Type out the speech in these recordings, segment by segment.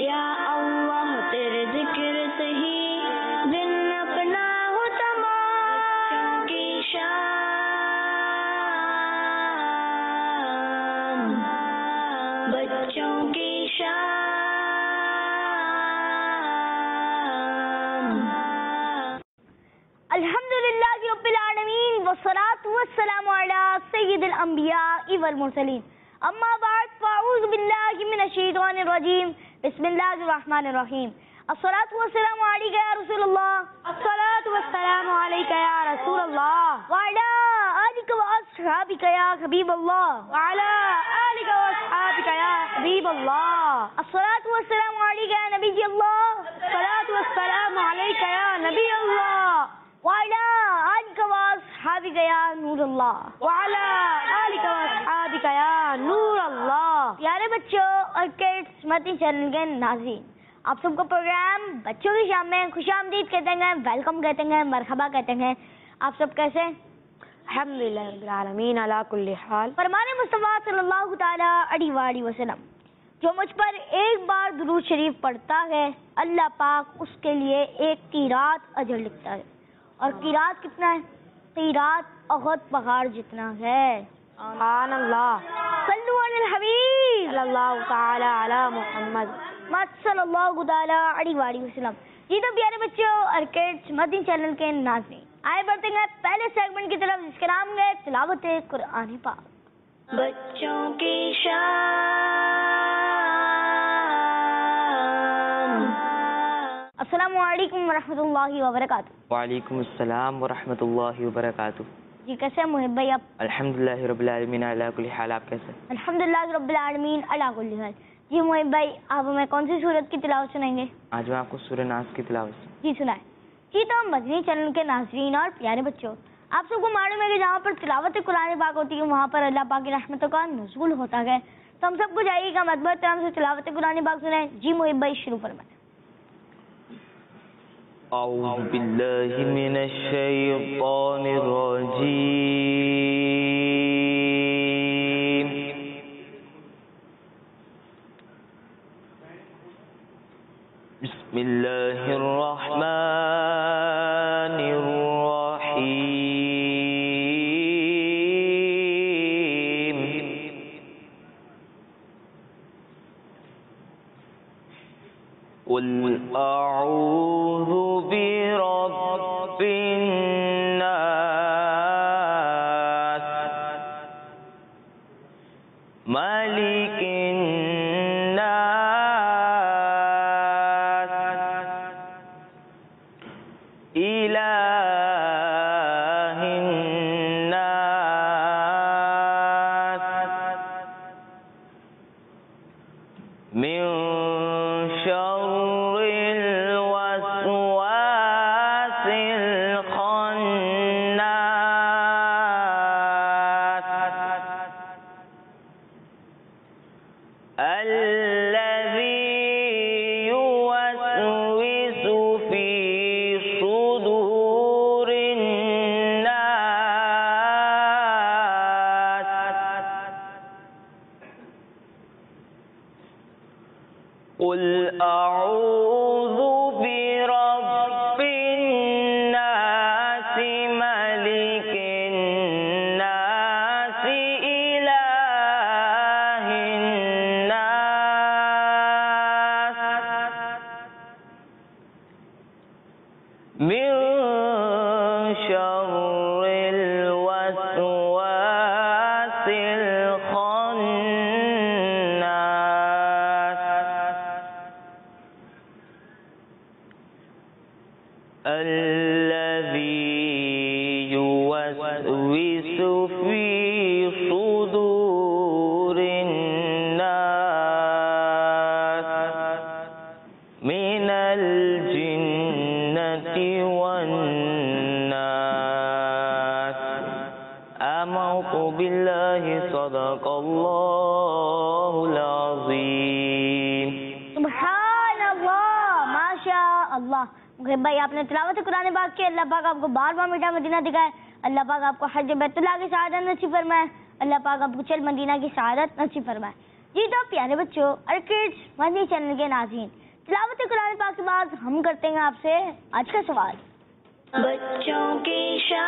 یا اللہ تیرے ذکر سے ہی دن اپنا ہو تمام کی شان، بچوں کی شان۔ الحمدللہ رب العالمین والصلاة والسلام علی سید الانبیاء والمرسلین، اما بعد فاعوذ باللہ من الشیطان الرجیم، بسم اللہ الرحمن الرحیم۔ الصلاة والسلام علیک یا رسول اللہ، الصلاة والسلام علیک یا رسول اللہ، وعلی آلک واصحابک یا حبیب اللہ، وعلی آلک واصحابک یا حبیب اللہ۔ الصلاة والسلام علیک یا نبی اللہ، الصلاة والسلام علیک یا نبی اللہ، وعلی آلک واصحابک یا نور اللہ، وعلی آلک واصحابک یا نور اللہ۔ پیارے بچوں اور کڈس مدنی چینل کے ناظرین، آپ سب کو پروگرام بچوں کی شام میں خوش آمدید کہتے ہیں، ویلکم کہتے ہیں، مرحبا کہتے ہیں۔ آپ سب کیسے ہیں؟ الحمدللہ رب العالمین علی کل حال۔ فرمان مصطفیٰ صلی اللہ تعالیٰ علیہ وآلہ وسلم، جو مجھ پر ایک بار درود شریف پڑھتا ہے اللہ پاک اس کے لیے ایک قیرات اجر لکھتا ہے۔ اور قیرات کتنا ہے؟ قیرات احد پہاڑ جتنا ہے۔ سبحان اللہ۔ صلو علی الحبیب صلی اللہ تعالی علی محمد صلی اللہ تعالیٰ علیہ وآلہ وسلم۔ جی تو پیارے بچوں اور کڈس مدنی چینل کے ناظرین، آئے بڑھتے ہیں پہلے سیگمنٹ کی طرف، جس کا نام ہے تلاوت قرآن پاک۔ بچوں کی شان۔ السلام علیکم ورحمۃ اللہ وبرکاتہ۔ وعلیکم السلام ورحمۃ اللہ وبرکاتہ۔ جی کیسے ہیں محب بھائی آپ؟ الحمدللہ رب العالمین علی کل حال۔ آپ کیسے؟ الحمدللہ رب العالمین علی کل حال۔ جی محب بھائی، آپ ہمیں کون سی سورت کی تلاوت سنائیں گے؟ آج میں آپ کو سورہ ناس کی تلاوت جی سنائیں۔ جی تو مدنی چینل کے ناظرین اور پیارے بچوں، آپ سب کو معلوم ہے کہ جہاں پر تلاوت قرآن پاک ہوتی ہے وہاں پر اللہ پاک کی رحمتوں کا نزول ہوتا ہے۔ تو ہم سب کو چاہیے کہ ہم ادب احترام سے تلاوت قرآن پاک سنیں۔ جی محب بھائی شروع فرمائیں۔ اعوذ باللہ من الشیطان الرجیم، بسم اللہ الرحمن الرحیم، قل اعوذ برب الناس، ملک الناس، الہ الناس، من شر الوسواس الخناس، الذي يوسوس في صدور الناس، قل أعوذ برب الناس، ملك الناس، إله الناس، من شر الوسواس الخناس، الذي يوسوس في صدور الناس، من الجنة والناس۔ آمنت بالله، صدق الله العظيم۔ سبحان اللہ، ماشاء اللہ۔ محب بھائی آپ نے تلاوت قرآن پاک کی، اللہ پاک آپ کو بار بار میٹھا مدینہ دکھائے، اللہ پاک آپ کو حج بیت اللہ کی سعادت نصیب فرمائے، اللہ پاک آپ کو چل مدینہ کی سعادت نصیب فرمائے۔ جی تو پیارے بچوں اور کڈس مدنی چینل کے ناظرین، تلاوت قرآن پاک کے بعد ہم کرتے ہیں آپ سے آج کا سوال۔ بچوں کی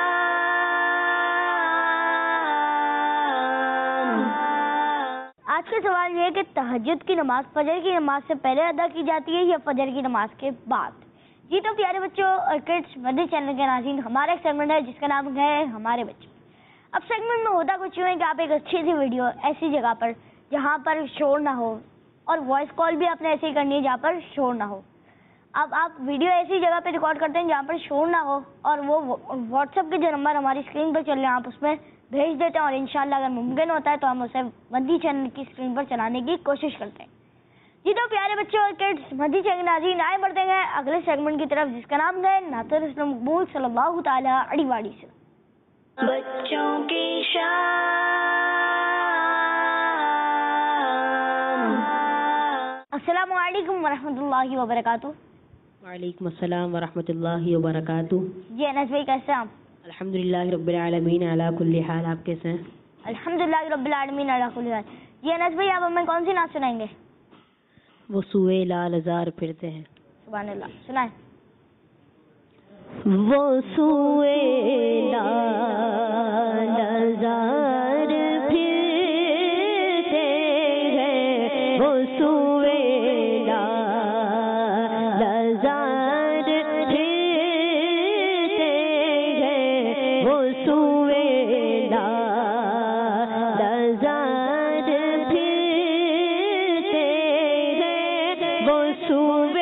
شان۔ آج کا سوال یہ ہے کہ تہجد کی نماز فجر کی نماز سے پہلے ادا کی جاتی ہے یا فجر کی نماز کے بعد؟ جی تو پیارے بچوں اور کڈس مدنی چینل کے ناظرین، ہمارا ایک سیگمنٹ ہے جس کا نام ہے ہمارے بچے۔ اب سیگمنٹ میں ہوتا کچھ یوں ہے کہ آپ ایک اچھی سی ویڈیو ایسی جگہ پر جہاں پر شور نہ ہو، اور وائس کال بھی آپ نے ایسے ہی کرنی ہے جہاں پر شور نہ ہو۔ اب آپ ویڈیو ایسی جگہ پہ ریکارڈ کرتے ہیں جہاں پر شور نہ ہو، اور وہ واٹس ایپ کے جو نمبر ہماری اسکرین پر چل رہے ہیں آپ اس میں بھیج دیتے ہیں، اور انشاءاللہ اگر ممکن ہوتا ہے تو ہم اسے مدنی چینل کی اسکرین پر چلانے کی کوشش کرتے ہیں۔ جی تو پیارے بچوں اور کڈس مدنی چینل ناظرین، آئے بڑھتے ہیں اگلے سیگمنٹ کی طرف جس کا نام ہے نعت رسول مقبول صلی اللہ تعالیٰ علیہ وآلہ وسلم۔ بچوں کی شان۔ السلام علیکم ورحمۃ اللہ وبرکاتہ۔ وعلیکم السلام ورحمۃ اللہ وبرکاتہ۔ جی انس بھائی کیسے ہیں آپ؟ الحمدللہ رب العالمین علی کل حال، آپ کیسے ہیں؟ الحمدللہ رب العالمین علی کل حال۔ جی انس بھائی آپ ہمیں کون سی نعت سنائیں گے؟ وہ سوئے لال زار پھرتے ہیں۔ سبحان اللہ، سنائیں۔ وہ سوئے لال زار پھرتے ہیں، وہ سوئے لال زار پھرتے ہیں، وہ سوئے لال زار پھرتے ہیں، وہ سوئے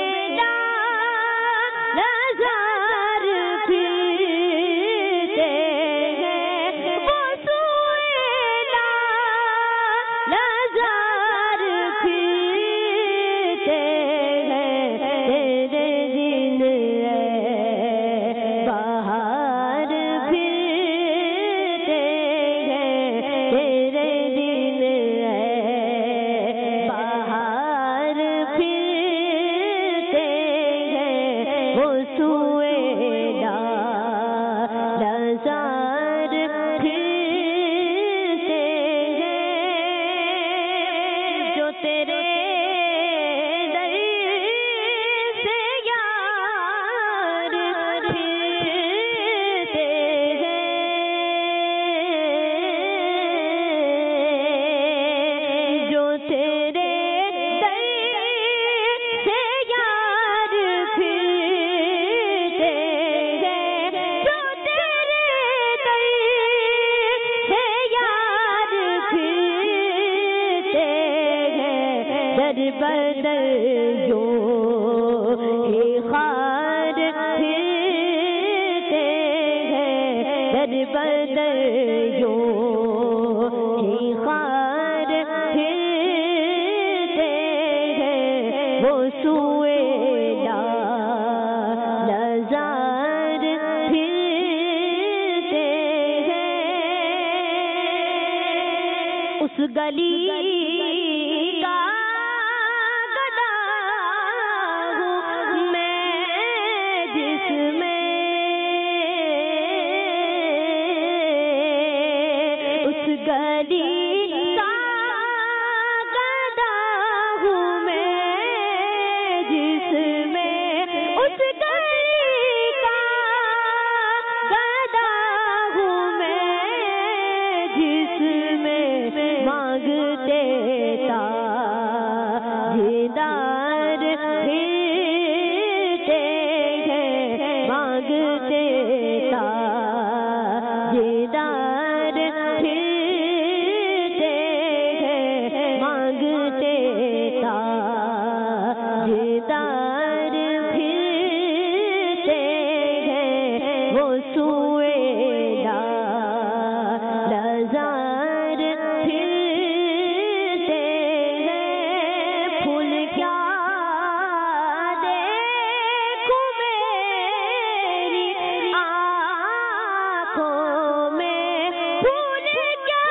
گلی کا گدا ہوں میں، جس میں اس گلی کا گدا ہوں میں، جس میں اس گلی کا گدا ہوں میں، جس میں مانگتے تاجدار پھرتے ہیں، مانگتے تاجدار پھرتے ہیں، مانگتے تاجدار پھرتے ہیں، وہ سوئے لازار پھرتے ہیں۔ پھول کیا دیکھوں میری آنکھوں میں، پھول کیا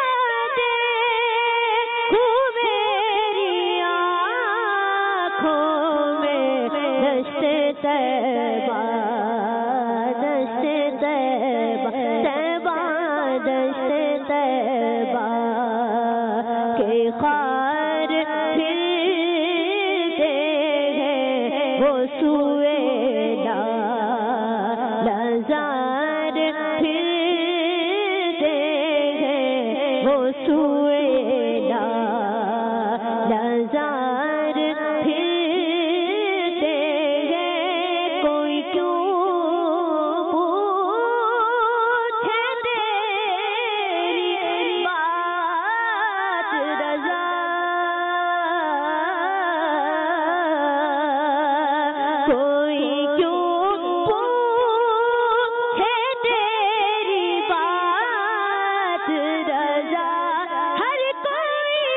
دیکھوں میری آنکھوں میں، دشت طیبہ دشت طیبہ طیبہ دشت طیبہ کے خواہ وہ سوئے لازار پھرتے ہیں وہ سوئے لازار پھرتے ہیں کوئی کیوں پوچھے تیری بات رضا کوئی کیوں پوچھے تیری بات رضا ہر کوئی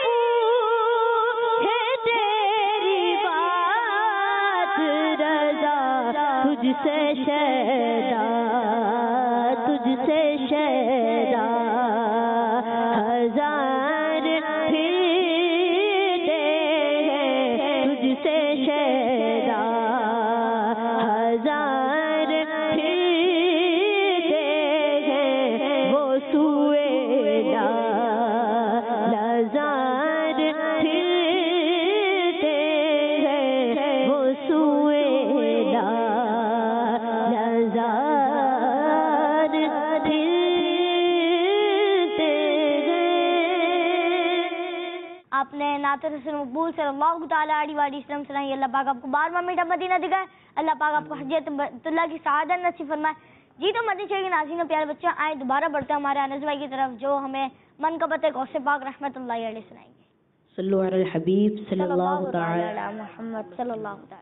پوچھے تیری بات رضا تجھ سے شیدا ہزار پھرتے ہیں تجھ سے شیدا ہزار پھرتے ہیں وہ سوئے لازار پھرتے ہیں وہ سوئے لازار پھرتے ہیں. آپ نے نعت رسول مقبول صلی اللہ تعالیٰ علیہ وسلم سنائی. اللہ پاک آپ کو 12واں میٹھا مدینہ دکھائے. اللہ پاک آپ کو حجت بیت اللہ کی سعادت نصیب فرمائے. جی تو مدنی چینل کے ناظرین و پیارے بچے آئے دوبارہ بڑھتے ہیں ہمارے انس بھائی کی طرف جو ہمیں منقبت غوث پاک رحمۃ اللہ علیہ سنائیں گے. صلو علی الحبیب صلی اللہ تعالی علی محمد صلی اللہ تعالی.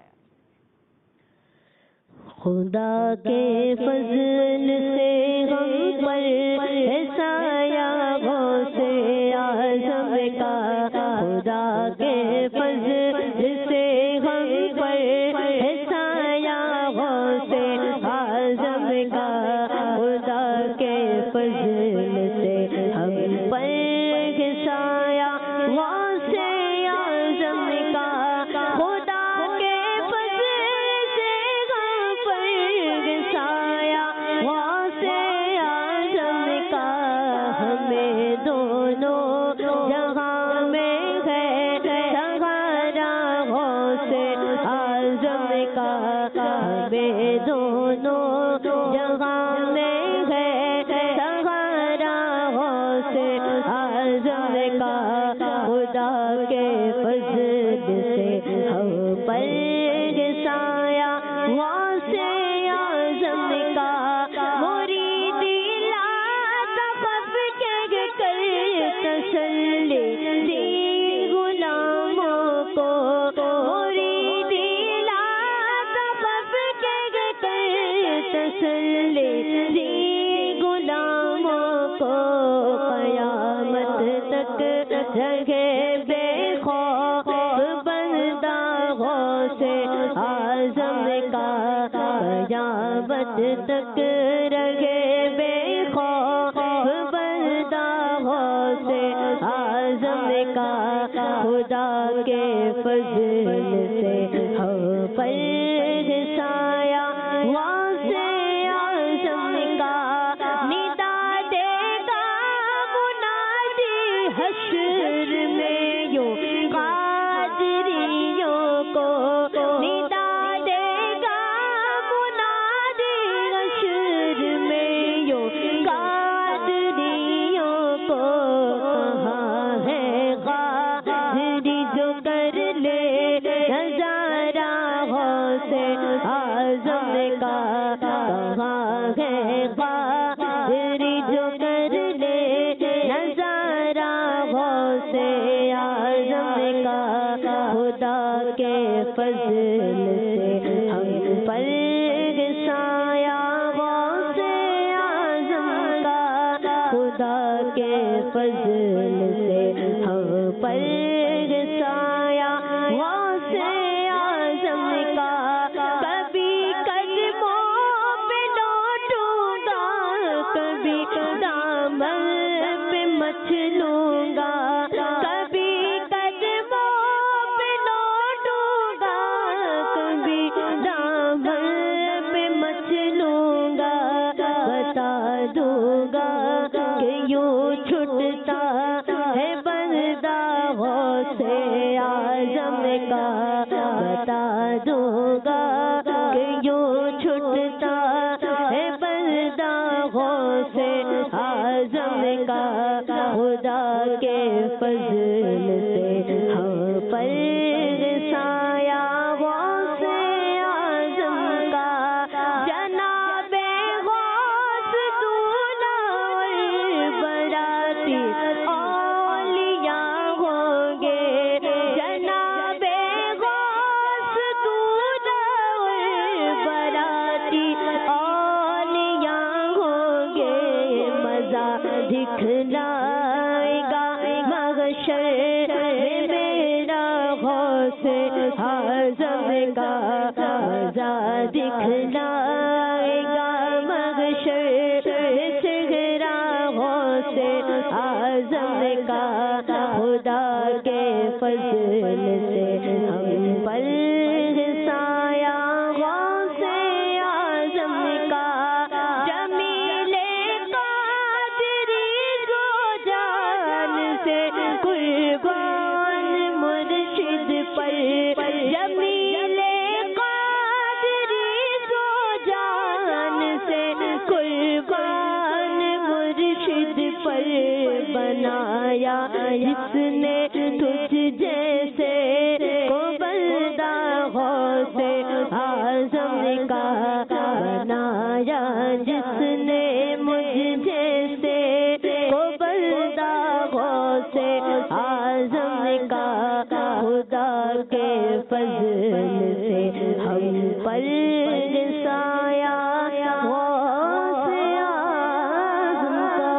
خدا کے فضل سے ہم پر ہے سایہ غوث اعظم کا. خدا کے فضل سے ہم پر ہے سایہ غوث اعظم کا. خدا کے فضل سے ہم پر ہے سایہ غوث اعظم کا. خدا کے فضل سے ہم پر ہے سایہ غوث اعظم کا. ہمیں دونوں جہاں میں ہے سہارا غوث اعظم کا. ہمیں دونوں جہاں میں ہے سہارا غوث اعظم کا. خدا کے فضل سے ہم پر ہے سایہ غوث اعظم کا. مرید لا تخف کہہ کر تسلی دی غلاموں کو. مرید لا تخف کہہ کر تسلی دی غلاموں کو. قیامت تک رہے بے خوف بندہ غوث اعظم کا. قیامت تک رہے بے خوف بندہ غوث اعظم کا. خدا کے فضل سے ہم پر ہے سایہ غوث اعظم کا. ندا دے گا منادی حشر میں یوں قادریوں کو. ندا دے گا منادی حشر میں یوں قادریوں کو. کہاں ہے قادری جو کر لے نظارہ غوث اعظم کا. کہاں ہے قادری جو کر لے نظارہ غوث اعظم کا. خدا کے فضل سے ہم پر ہے سایہ غوث اعظم کا. خدا کے فضل سے ہم پر ہے سایہ غوث اعظم کا. کبھی قدموں پہ لوٹوں گا کبھی دامن پہ مچھ لوں گا. کبھی قدموں پہ لوٹوں گا کبھی دوں گا کہ یوں چھٹتا ہے بندہ غوث اعظم کا خدا کے فضل سے ہم پر سایہ غوث اعظم کا جناب غوث دونا براتی اولیاء ہوں گے جناب غوث دونا براتی اولیاء ہوں گے مزہ دکھلائے گا محشر میں میرا غوث اعظم کا مزہ دکھلائے گا محشر میں صغرا غوث اعظم کا خدا کے فضل سے ہم پر سایہ غوث اعظم کا جمیل قادری کو جان سے قربان مرشد پر جمیل قادری کو جان سے قربان مرشد پر بنایا جس نے تجھ جیسے کو بندہ غوث اعظم کا بنایا جس نے مجھ جیسے کو بندہ غوث اعظم کا خدا کے فضل سے ہم پر سایہ غوث اعظم کا.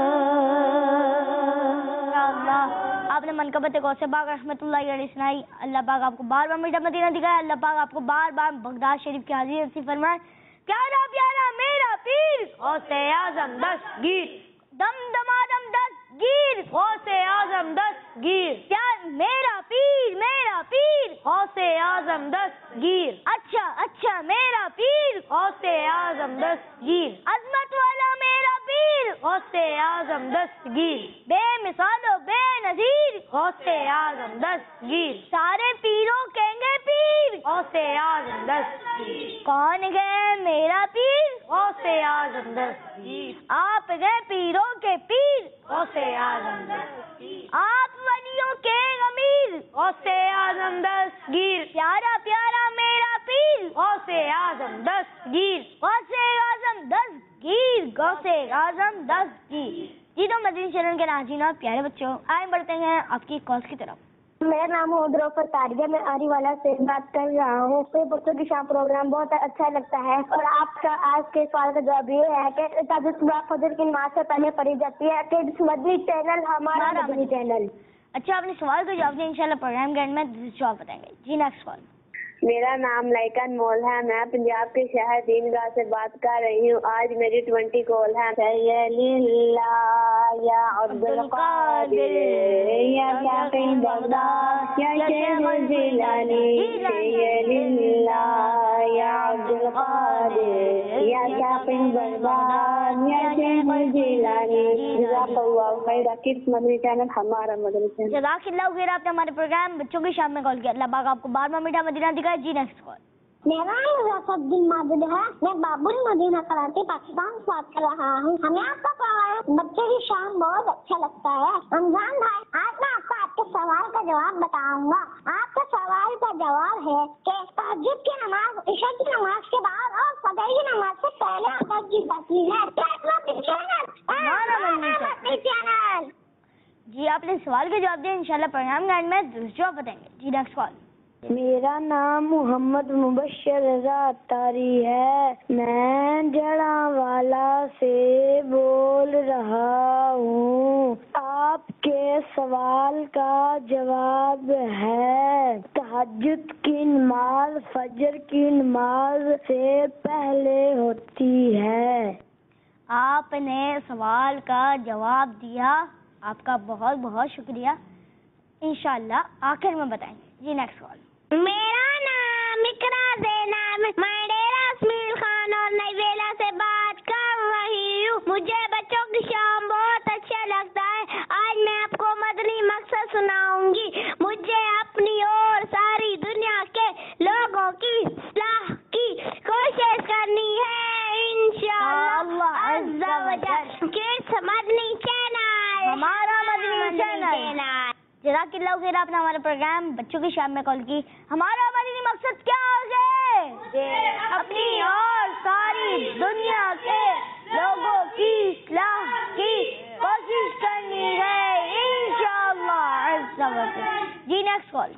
آپ نے منقبت غوث پاک رحمۃ اللہ علیہ سنائی. اللہ پاک آپ کو بار بار میٹھا مدینہ دکھائے. اللہ پاک آپ کو بار بار بغداد شریف کی حاضری نصیب فرمائے. پیارا پیارا میرا پیر غوث اعظم دستگیر دم دمادم دستگیر غوث اعظم دستگیر میرا پیر غوث اعظم دستگیر اچھا میرا پیر غوث اعظم دستگیر عظمت والا میرا پیر غوث اعظم دستگیر بے مثال و بے نظیر غوث اعظم دستگیر سارے پیروں کہیں گے پیر غوث اعظم دستگیر کون گئے میرا پیر غوث اعظم دستگیر آپ گئے پیروں کے پیر غوث اعظم دستگیر آپ ولیوں کے امیر غوث اعظم دستگیر پیارا پیارا میرا پیر غوث اعظم دستگیر غوث اعظم دستگیر غوث اعظم دستگیر. جی تو مدنی چینل کے ناظرین اور پیارے بچوں آئے بڑھتے ہیں آپ کی کالز کی طرف. میرا نام عبدالرؤف طاریہ میں آری والا سے بات کر رہا ہوں. بچوں کی شام پروگرام بہت اچھا لگتا ہے اور آپ کا آج کے سوال کا جواب یہ ہے کہ تہجد صبح فجر کی نماز سے پہلے پڑھی جاتی ہے کہ مدنی چینل ہمارا مدنی چینل. اچھا آپ نے سوال کا جواب دیا. انشاءاللہ پروگرام کے اینڈ میں جواب بتائیں گے. جی نیکسٹ کال. میرا نام لائکا انمول ہے. میں پنجاب کے شہر دین گاہ سے بات کر رہی ہوں. آج میری 20 کال ہے. یا عبد القادر یا شافی بغداد یا شیخ الجیلانی یا عبد القادر یا شافی بغداد یا شیخ الجیلانی. جزاک اللہ خیر. کس مدنی چینل ہمارا مدنی چینل. جزاک اللہ خیر. آپ نے ہمارے پروگرام بچوں کی شام میں کال کیا. اللہ پاک آپ کو بار بار میٹھا مدینہ دکھائے. جی نیکسٹ کال. میرا نام مظفر الدین ماجد ہے. میں باب المدینہ کراچی پاکستان سے بات کر رہا ہوں. ہمیں آپ کا پروگرام بچے کی شام بہت اچھا لگتا ہے. رمضان بھائی آج میں آپ کو آپ کے سوال کا جواب بتاؤں گا. آپ کے سوال کا جواب ہے کہ تہجد کی نماز عشاء کی نماز کے بعد اور فجر کی نماز سے پہلے ادا کی جاتی ہے. جی آپ نے سوال کا جواب دیا. انشاءاللہ پروگرام کے اینڈ میں جواب بتائیں گے. جی نیکسٹ کال. میرا نام محمد مبشر رضا اتاری ہے. میں جڑاوالا سے بول رہا ہوں. آپ کے سوال کا جواب ہے تہجد کی نماز فجر کی نماز سے پہلے ہوتی ہے. آپ نے سوال کا جواب دیا. آپ کا بہت بہت شکریہ. انشاءاللہ آخر میں بتائیں گے. جی نیکسٹ کال. میرا نام اقرا زینب. میں ڈیرہ اسمیل خان اور نیویلا سے بات کر رہی ہوں. مجھے بچوں کی شام بہت اچھا لگتا ہے. آج میں آپ کو مدنی مقصد سناؤں گی. مجھے اپنی اور ساری دنیا کے لوگوں اللہ خیر، آپ نے ہمارا پروگرام بچوں کی شام میں کال کی. ہمارا مدنی مقصد کیا ہے؟ اپنی اور ساری دنیا کے لوگوں کی اصلاح کی کوشش کرنی ہے انشاءاللہ عز و جل. جی نیکسٹ کال.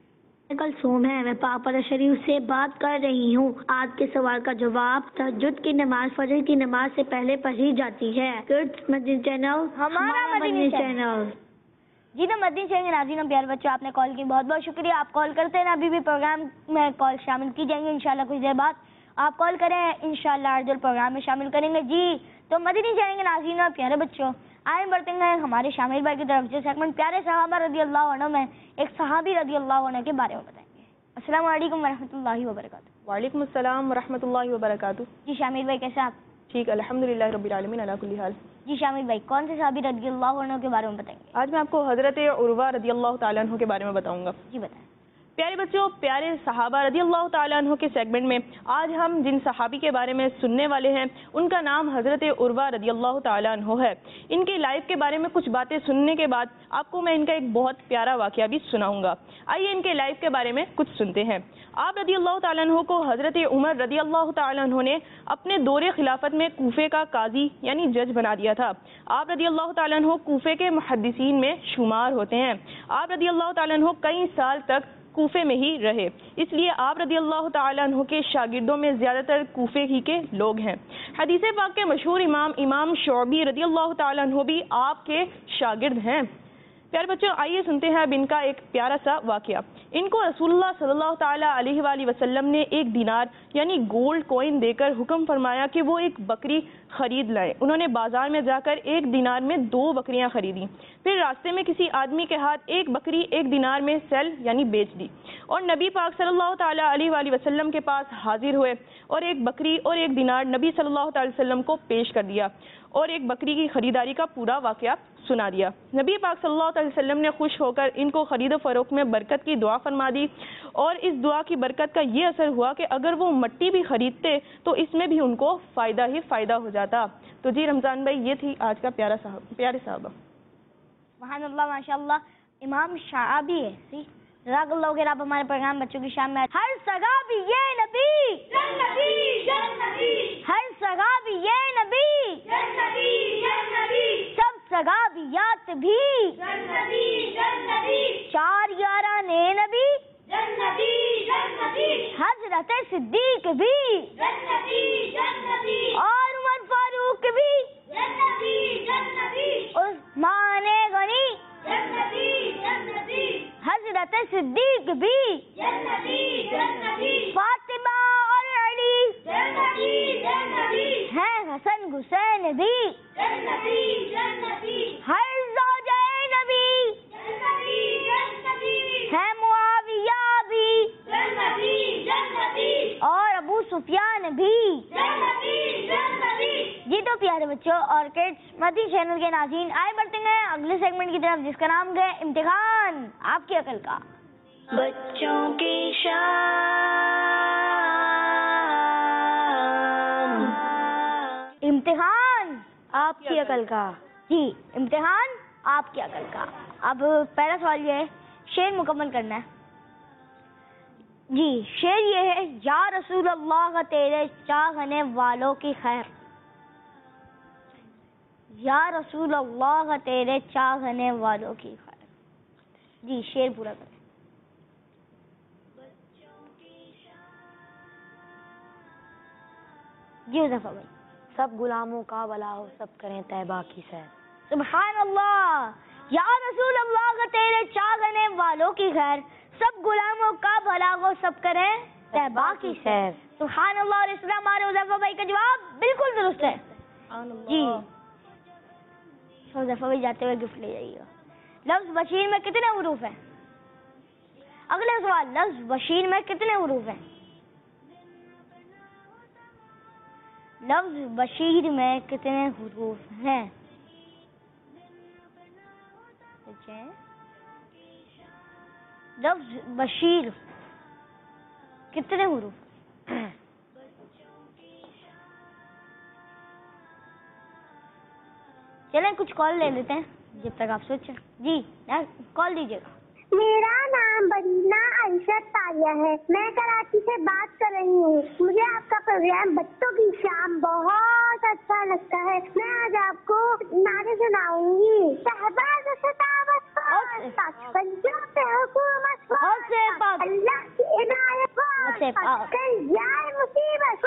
کل سوم ہے، میں پاک پردہ شریف سے بات کر رہی ہوں. آج کے سوال کا جواب: تہجد کی نماز فجر کی نماز سے پہلے پڑھی جاتی ہے. کڈس مدنی چینل، ہمارا مدنی چینل. جی تو مدنی چینل کے ناظرین و پیارے بچوں، آپ نے کال کی، بہت بہت شکریہ. آپ کال کرتے ہیں نا، ابھی بھی پروگرام میں کال شامل کی جائیں گے انشاءاللہ کچھ دیر بعد. آپ کال کریں انشاءاللہ عرض پروگرام میں شامل کریں گے. جی تو مدنی چینل کے ناظرین و پیارے بچوں، آئیں بڑھتے ہیں ہمارے شامل بھائی کی طرف سے سیگمنٹ پیارے صحابہ رضی اللہ عنہ میں ایک صحابی رضی اللہ عنہ کے بارے میں بتائیں گے. السلام علیکم ورحمۃ اللہ وبرکاتہ. وعلیکم السلام ورحمۃ اللہ وبرکاتہ. جی شامل بھائی کیسے آپ؟ ٹھیک الحمدللہ رب العالمین علی کل حال. جی شامل بھائی کون سے صحابی رضی اللہ عنہ کے بارے میں بتائیں گے؟ آج میں آپ کو حضرت عروہ رضی اللہ تعالیٰ عنہ کے بارے میں بتاؤں گا. جی بتائیں. پیارے بچوں، پیارے صحابہ رضی اللہ تعالیٰ عنہ کے سیگمنٹ میں آج ہم جن صحابی کے بارے میں سننے والے ہیں ان کا نام حضرت عروہ رضی اللہ تعالیٰ عنہ ہے. ان کی لائف کے بارے میں کچھ باتیں سننے کے بعد آپ کو میں ان کا ایک بہت پیارا واقعہ بھی سناؤں گا. آئیے ان کے لائف کے بارے میں کچھ سنتے ہیں. آپ رضی اللہ تعالیٰ عنہ کو حضرت عمر رضی اللہ تعالیٰ عنہ نے اپنے دور خلافت میں کوفے کا قاضی یعنی جج بنا دیا تھا. آپ رضی اللہ تعالیٰ عنہ کوفے کے محدثین میں شمار ہوتے ہیں. آپ رضی اللہ تعالیٰ عنہ کئی سال تک کوفے میں ہی رہے، اس لیے آپ رضی اللہ تعالیٰ عنہ کے شاگردوں میں زیادہ تر کوفے ہی کے لوگ ہیں. حدیث پاک کے مشہور امام شعبی رضی اللہ تعالیٰ عنہ بھی آپ کے شاگرد ہیں. پیارے بچوں، آئیے سنتے ہیں اب ان کا ایک پیارا سا واقعہ. ان کو رسول اللہ صلی اللہ تعالیٰ علیہ وآلہ وسلم نے 1 دینار یعنی گولڈ کوئن دے کر حکم فرمایا کہ وہ ایک بکری خرید لائے. انہوں نے بازار میں جا کر 1 دینار میں 2 بکریاں خریدیں. پھر راستے میں کسی آدمی کے ہاتھ ایک بکری 1 دینار میں سیل یعنی بیچ دی اور نبی پاک صلی اللہ تعالیٰ علیہ وآلہ وسلم کے پاس حاضر ہوئے اور ایک بکری اور 1 دینار نبی صلی اللہ تعالی وسلم کو پیش کر دیا اور ایک بکری کی خریداری کا پورا واقعہ سنا دیا. نبی پاک صلی اللہ علیہ وسلم نے خوش ہو کر ان کو خرید و فروخت میں برکت کی دعا فرما دی اور اس دعا کی برکت کا یہ اثر ہوا کہ اگر وہ مٹی بھی خریدتے تو اس میں بھی ان کو فائدہ ہی فائدہ ہو جاتا. تو جی رمضان بھائی، یہ تھی آج کا پیارے صحابہ. سبحان اللہ، ماشاء اللہ. امام شعبی ہے جزاک اللہ خیر. آپ ہمارے پروگرام بچوں کی شام میں ہر سگا بھی یہ نبی، ہر سگا بھی یہ نبی، سب سگا بھی یات بھی، 4 یارانے نبی، حضرت صدیق بھی اور عمر فاروق بھی، عثمان غنی، حضرت صدیق بھی، فاطمہ اور علی ہیں، حسن حسین بھی، ہر زوجہ نبی ہے، معاویہ بھی اور ابو سفیان بھی. جی تو پیارے بچوں اور کڈس مدنی چینل کے ناظرین، آئے بڑھتے ہیں اگلے سیگمنٹ کی طرف جس کا نام ہے امتحان آپ کی عقل کا. بچوں کی شام، امتحان آپ کی عقل کا. جی امتحان آپ کی عقل کا. اب پہلا سوال یہ ہے، شعر مکمل کرنا ہے. جی شعر یہ ہے، یا رسول اللہ تیرے چاہنے والوں کی خیر، یا رسول اللہ تیرے چاہنے والوں کی خیر. جی شعر پورا کریں. جی حذیفہ بھائی. سب غلاموں کا بھلا ہو، سب کریں طیبہ کی سیر. سبحان اللہ. یا رسول اللہ تیرے چاہنے والوں کی خیر، سب غلاموں کا بھلا ہو، سب کریں طیبہ کی سیر. سبحان اللہ. اور اس طرح ہمارے حذیفہ بھائی کا جواب بالکل درست ہے. جی حذیفہ بھائی جاتے ہوئے گفٹ لے جائیے گا. لفظ بشیر میں کتنے حروف ہیں؟ اگلا سوال، لفظ بشیر میں کتنے حروف ہیں؟ لفظ بشیر میں کتنے حروف ہیں؟ لفظ بشیر کتنے حروف؟ چلیں کچھ کال لے لیتے ہیں جب تک آپ سوچیں. جی کال دیجیے گا. میرا نام برینا عائشہ تالیہ ہے، میں کراچی سے بات کر رہی ہوں۔ مجھے آپ کا پروگرام بچوں کی شام بہت اچھا لگتا ہے۔ میں آج آپ کو نعرے سناؤں گی۔ شہباز ستاوت بچوں پہ حکومت اللہ کی عنایت جائے مصیبت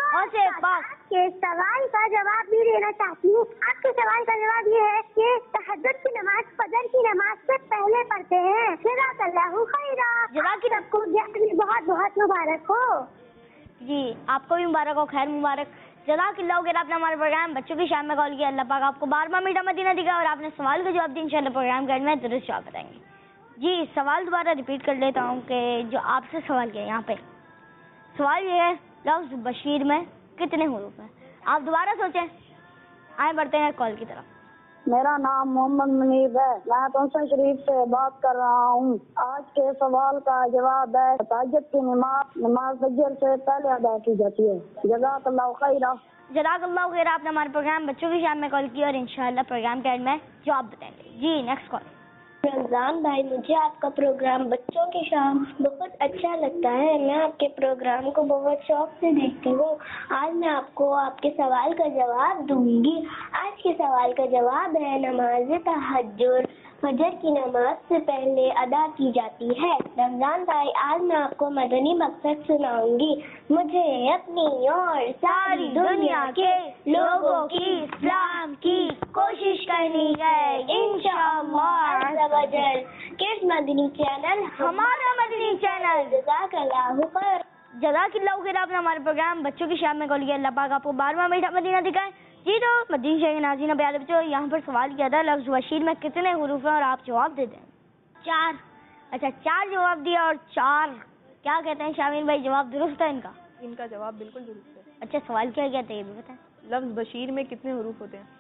کے سوال کا جواب بھی دینا چاہتی ہوں۔ آپ کے سوال کا جواب یہ ہے کہ تہجد کی نماز فجر کی نماز سے پہلے پڑھتے ہیں۔ جزاک اللہ خیرا، آپ کو بہت بہت مبارک ہو۔ جی آپ کو بھی مبارک ہو، خیر مبارک، جزاک اللہ خیر۔ آپ نے ہمارے پروگرام بچوں کی شام میں کال کیا، اللہ پاک آپ کو 12واں میٹھا مدینہ دکھا، اور آپ نے سوال کا جواب دیا، انشاءاللہ پروگرام کے میں درست جواب بتائیں گے۔ جی سوال دوبارہ ریپیٹ کر لیتا ہوں کہ جو آپ سے سوال کیا یہاں پہ سوال یہ ہے لفظ بشیر میں کتنے حروف ہیں؟ آپ دوبارہ سوچیں، آئیں بڑھتے ہیں کال کی طرف۔ میرا نام محمد منیب ہے، میں تونسا شریف سے بات کر رہا ہوں۔ آج کے سوال کا جواب ہے تہجد کی نماز فجر سے پہلے ادا کی جاتی ہے۔ جزاک اللہ خیرا۔ جزاک اللہ خیر، آپ نے ہمارے پروگرام بچوں کی شام میں کال کی اور انشاءاللہ پروگرام کے اینڈ میں جواب بتائیں گے۔ جی نیکسٹ کال۔ رمضان بھائی، مجھے آپ کا پروگرام بچوں کی شام بہت اچھا لگتا ہے، میں آپ کے پروگرام کو بہت شوق سے دیکھتی ہوں۔ آج میں آپ کو آپ کے سوال کا جواب دوں گی۔ آج کے سوال کا جواب ہے نماز تہجد فجر کی نماز سے پہلے ادا کی جاتی ہے۔ رمضان بھائی، آج میں آپ کو مدنی مقصد سناؤں گی۔ مجھے اپنی اور ساری دنیا کے لوگوں کی اسلام کی کوشش کرنی ہے، انشاءاللہ عز و جل۔ کس مدنی چینل؟ ہمارا مدنی چینل۔ جزاک اللہ خیر۔ جزاک اللہ خیر، آپ نے ہمارے پروگرام بچوں کی شام میں کال کیا، اللہ پاک آپ کو 12واں میٹھا مدینہ دکھائے۔ جی تو مدینہ شہر ناظرین پیارے بچوں، یہاں پر سوال کیا تھا لفظ بشیر میں کتنے حروف ہیں اور آپ جواب دے دیں۔ 4۔ اچھا 4 جواب دیا، اور 4 کیا کہتے ہیں شامل بھائی؟ جواب درست ہے ان کا؟ ان کا جواب بالکل درست ہے۔ اچھا سوال کیا کہتے ہیں یہ بھی بتائیں۔ لفظ بشیر میں کتنے حروف ہوتے ہیں؟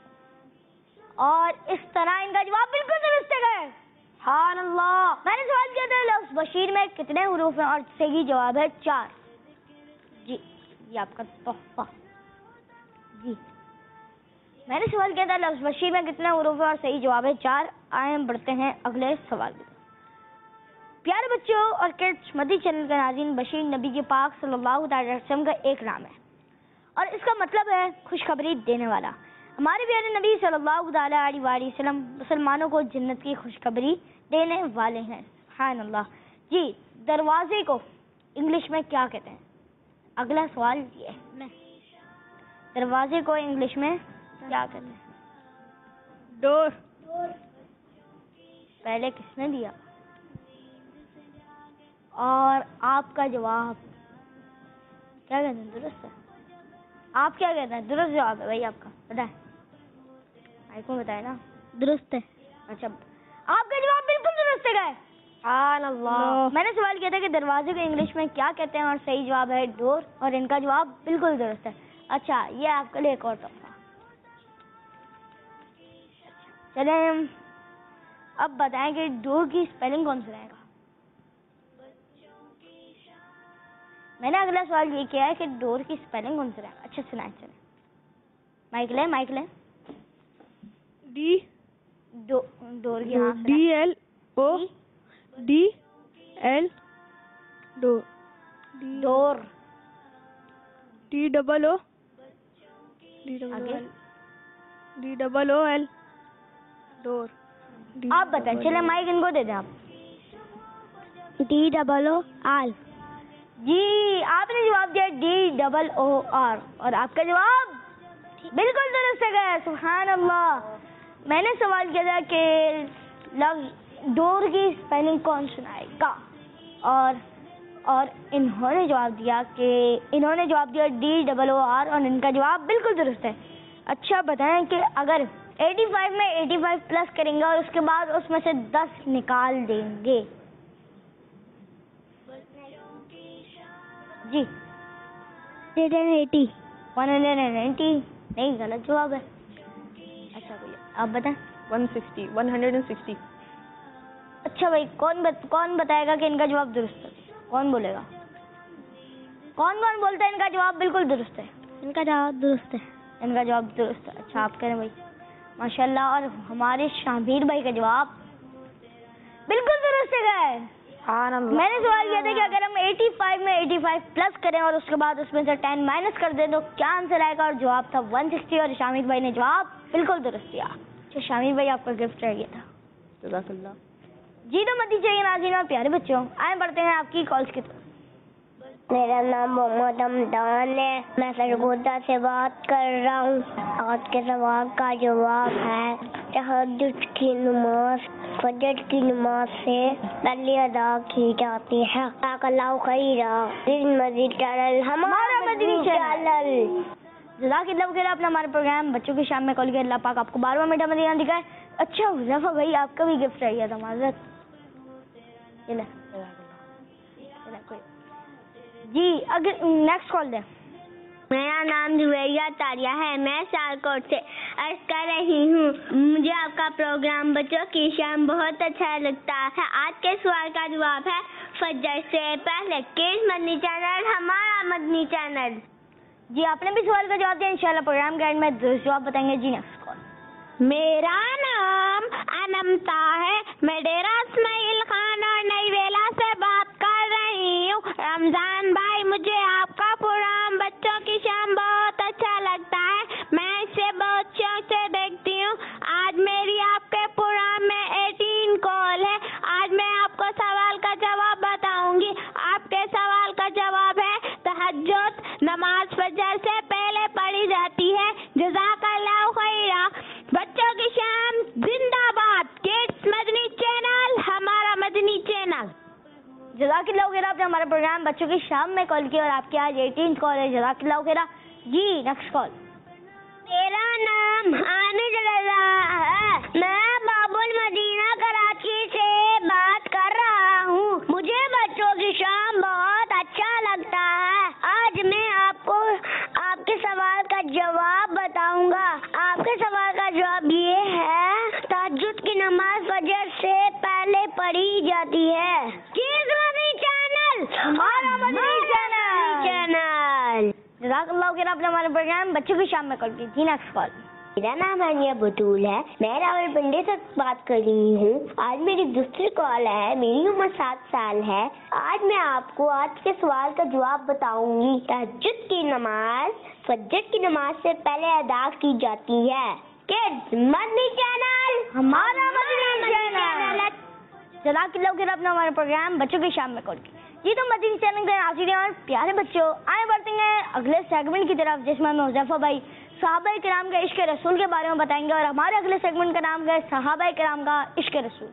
اور اس طرح ان کا جواب بالکل درست ہے۔ سبحان اللہ، میں نے سوال کیا تھا لفظ بشیر میں کتنے حروف ہیں اور صحیح جواب ہے 4۔ جی یہ آپ کا تحفہ۔ جی میں نے سوال کیا تھا لفظ بشیر میں کتنے حروف ہیں اور صحیح جواب ہے 4۔ آئیں بڑھتے ہیں اگلے سوال کی طرف۔ پیارے بچوں اور کڈس مدنی چینل کے ناظرین، بشیر نبی کے پاک صلی اللہ علیہ وسلم کا ایک نام ہے اور اس کا مطلب ہے خوشخبری دینے والا۔ ہمارے پیارے نبی صلی اللہ علیہ وآلہ وسلم مسلمانوں کو جنت کی خوشخبری دینے والے ہیں۔ سبحان اللہ۔ جی دروازے کو انگلش میں کیا کہتے ہیں؟ اگلا سوال یہ ہے، دروازے کو انگلش میں کیا کہتے ہیں؟ ڈور۔ پہلے کس نے دیا؟ اور آپ کا جواب کیا کہتے ہیں؟ درست ہے۔ آپ کیا کہتے ہیں؟ درست جواب ہے بھائی آپ کا، بتائیں مائک میں بتائیں نا۔ درست ہے۔ اچھا آپ کا جواب بالکل درست ہے۔ سبحان اللہ۔ میں نے سوال کیا تھا کہ دروازے کو انگلش میں کیا کہتے ہیں اور صحیح جواب ہے ڈور، اور ان کا جواب بالکل درست ہے۔ اچھا یہ آپ کے لیے ایک اور تحفہ۔ چلیں اب بتائیں کہ ڈور کی اسپیلنگ کون سے رہے گا؟ میں نے اگلا سوال یہ کیا ہے کہ ڈور کی اسپیلنگ کون سے رہے گا؟ اچھا سنائیں، چلیں مائک لیں۔ ڈی ڈور کی D L O D L door door D double O L door. آپ بتائیں، چلیں مائک ان کو دے دیں آپ۔ DOOR۔ جی آپ نے جواب دیا DOOR، اور آپ کا جواب بالکل درست ہے۔ سبحان اللہ۔ میں نے سوال کیا تھا کہ لفظ ڈور کی اسپیلنگ کون سنائے گا، اور انہوں نے جواب دیا DOOR، اور ان کا جواب بالکل درست ہے۔ اچھا بتائیں کہ اگر 85 میں 85 پلس کریں گے اور اس کے بعد اس میں سے 10 نکال دیں گے، جی 180 نہیں، غلط جواب ہے۔ اچھا بھائی آپ بتائیں۔ 160۔ اچھا بھائی کون بتائے گا کہ ان کا جواب درست ہے؟ کون بولے گا؟ کون بولتا ہے ان کا جواب بالکل درست ہے؟ ان کا جواب درست ہے۔ اچھا آپ کہہ رہے ہیں بھائی ماشاء اللہ، اور ہمارے شامیر بھائی کا جواب بالکل درست گئے. میں نے سوال کیا تھا کہ اگر ہم 85 میں 85 پلس کریں اور اس کے بعد اس میں سے 10 مائنس کر دیں تو کیا آنسر آئے گا, اور جواب تھا 160, اور شامد بھائی نے جواب بالکل درست دیا. اچھا شامد بھائی آپ کا گفٹ رہ گیا تھا. جزاک اللہ. جی تو مدی چاہیے ناظرین اور پیارے بچوں, آئے بڑھتے ہیں آپ کی کالز کی طرف. میرا نام محمد حمدان ہے, میں سرگودا سے بات کر رہا ہوں. آج کے سوال کا جواب ہے تہجد کی نماز فجر کی نماز سے پہلے ادا کی جاتی ہے. جزاک اللہ خیرا. مزید چینل ہمارا مدنی چینل. جزاک اللہ خیر. آپ نے ہمارے پروگرام بچوں کی شام میں کال کیا, اللہ پاک آپ کو 12واں میٹھا مدینہ دکھائے. اچھا حذیفہ بھائی آپ کا بھی گفٹ رہ گیا تھا, معذرت. جی اگر نیکسٹ کال دیں. میرا نام زبیریہ طاریہ ہے, میں سیالکوٹ سے عرض کر رہی ہوں. مجھے آپ کا پروگرام بچوں کی شام بہت اچھا لگتا ہے. آج کے سوال کا جواب ہے فجر سے پہلے. کس مدنی چینل؟ ہمارا مدنی چینل. جی آپ نے بھی سوال کا جواب دیا, انشاءاللہ پروگرام کے اینڈ میں درست جواب بتائیں گے. جی نیکسٹ کال. میرا نام انمتا ہے, میں ڈیرہ اسماعیل خان اور نئی ویلا سے بات کر رہی ہوں. رمضان بھائی مجھے آپ کا پروگرام بچوں کی شام بہت اچھا لگتا ہے, میں اسے بہت شوق سے دیکھتی ہوں. آج میری آپ کے پروگرام میں 18 کال ہے. آج میں آپ کو سوال کا جواب بتاؤں گی. آپ کے سوال کا جواب ہے تہجد نماز فجر سے پہلے پڑھی جاتی ہے. جزاک اللہ خیرا. بچوں کی شام زندہ باد. کڈس مدنی چینل ہمارا مدنی چینل. جزاک اللہ خیر. آپ نے ہمارے پروگرام بچوں کی شام میں کال کی اور آپ کی آج 18 کال ہے. جزاک اللہ خیر. جی نیکسٹ کال. میرا نام عامر رضا ہے, میں باب المدینہ کراچی سے بات کر رہا ہوں. مجھے بچوں کی شام بہت اچھا لگتا ہے. آج میں آپ کو آپ کے سوال کا جواب بتاؤں گا. آپ کے سوال کا جواب یہ ہے تہجد کی نماز فجر سے پہلے پڑھی جاتی ہے. کس مدنی چینل؟ ہمارا مدنی چینل. جزاک اللہ خیر. آپ نے ہمارے پروگرام بچوں کی شام میں کال کی. جی نیکسٹ کال. میرا نام انیا بطول ہے, میں راولپنڈی سے بات کر رہی ہوں. آج میری دوسری کال ہے. میری عمر 7 سال ہے. آج میں آپ کو آج کے سوال کا جواب بتاؤں گی. تہجد کی نماز فجر کی نماز سے پہلے ادا کی جاتی ہے. کڈس مدنی چینل ہمارا مدنی چینل. جزاک اللہ خیر. آپ نے ہمارے پروگرام بچوں کی شام میں کال کی. جی تو مدنی چینل کے ناظرین اور پیارے بچوں, آئے بڑھتے ہیں اگلے سیگمنٹ کی طرف جس میں ہمیں حذیفہ بھائی صحابہ کرام کے عشق رسول کے بارے میں بتائیں گے, اور ہمارے اگلے سیگمنٹ کا نام ہے صحابہ کرام کا عشق رسول.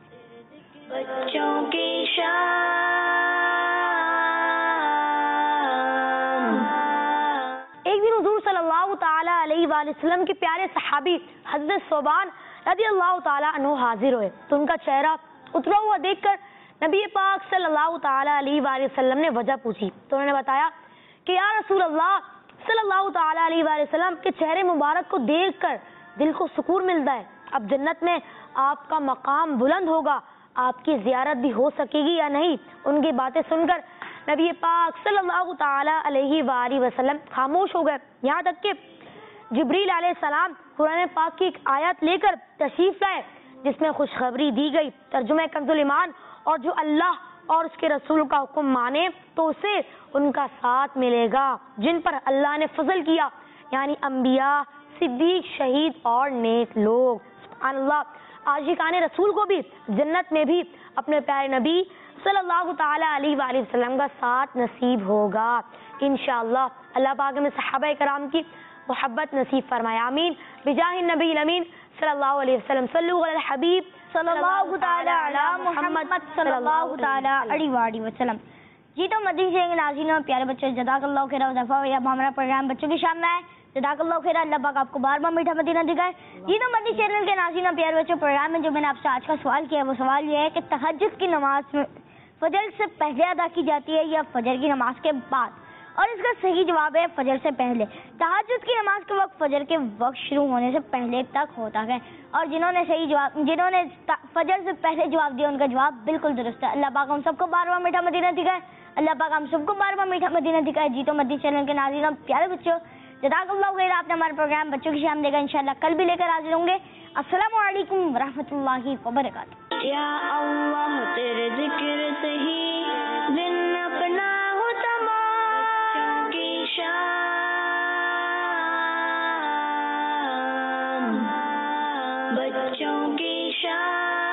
بچوں کی شام. ایک دن حضور صلی اللہ تعالی علیہ وآلہ وسلم کے پیارے صحابی حضرت ثوبان رضی اللہ تعالی عنہ حاضر ہوئے تو ان کا چہرہ اترا ہوا دیکھ کر نبی پاک صلی اللہ تعالی علیہ وآلہ وسلم نے وجہ پوچھی تو انہوں نے بتایا کہ یا رسول اللہ صلی اللہ تعالی علیہ وآلہ وسلم کے چہرے مبارک کو دیکھ کر دل کو سکون ملتا ہے. اب جنت میں آپ کا مقام بلند ہوگا, آپ کی زیارت بھی ہو سکے گی یا نہیں؟ ان کی باتیں سن کر نبی پاک صلی اللہ تعالی علیہ وآلہ وسلم خاموش ہو گئے, یہاں تک کہ جبریل علیہ السلام قرآن پاک کی ایک آیت لے کر تشریف لائے جس میں خوشخبری دی گئی. ترجمہ کنز الایمان, اور جو اللہ اور اس کے رسول کا حکم مانے تو اسے ان کا ساتھ ملے گا جن پر اللہ نے فضل کیا, یعنی انبیاء, صدیق, شہید اور نیک لوگ. سبحان اللہ. عاشقان رسول کو بھی جنت میں بھی اپنے پیارے نبی صلی اللہ تعالی علیہ وآلہ وسلم کا ساتھ نصیب ہوگا انشاءاللہ. اللہ پاک میں صحابہ کرام کی محبت نصیب فرمائے, آمین. بجاہ النبی الامین صلی اللہ علیہ وسلم. صلو علی الحبیب صلی اللہ تعالی علی محمد صلی اللہ تعالی علیہ وآلہ وسلم. جی تو مدنی چینل کے ناظرین اور پیارے بچوں, جزاک اللہ خیر. اب ہمارا پروگرام بچوں کی شام میں ہے. جزاک اللہ خیر. اللہ پاک آپ کو بار بار میٹھا مدینہ دکھائے. جی تو مدنی چینل کے ناظرین اور پیارے بچوں, پروگرام میں جو میں نے آپ سے آج کا سوال کیا ہے وہ سوال یہ ہے کہ تہجد کی نماز فجر سے پہلے ادا کی جاتی ہے یا فجر کی نماز کے بعد؟ اور اس کا صحیح جواب ہے فجر سے پہلے. تہجد کی نماز کے وقت فجر کے وقت شروع ہونے سے پہلے تک ہوتا ہے, اور جنہوں نے فجر سے پہلے جواب دیا ان کا جواب بالکل درست ہے. اللہ پاک ہم سب کو بار بار میٹھا مدینہ دکھائے. اللہ پاک ہم سب کو بار بار میٹھا مدینہ دکھائے. جی تو مدنی چینل کے ناظرین پیارے بچوں, جزاک اللہ خیر. آپ نے ہمارے پروگرام بچوں کی شام دے گا انشاءاللہ کل بھی لے کر حاضر ہوں گے. السلام علیکم ورحمۃ اللہ وبرکاتہ. یا اللہ تیرے ذکر سے ہی دن اپنا ہو تمام کی شان، بچوں کی شان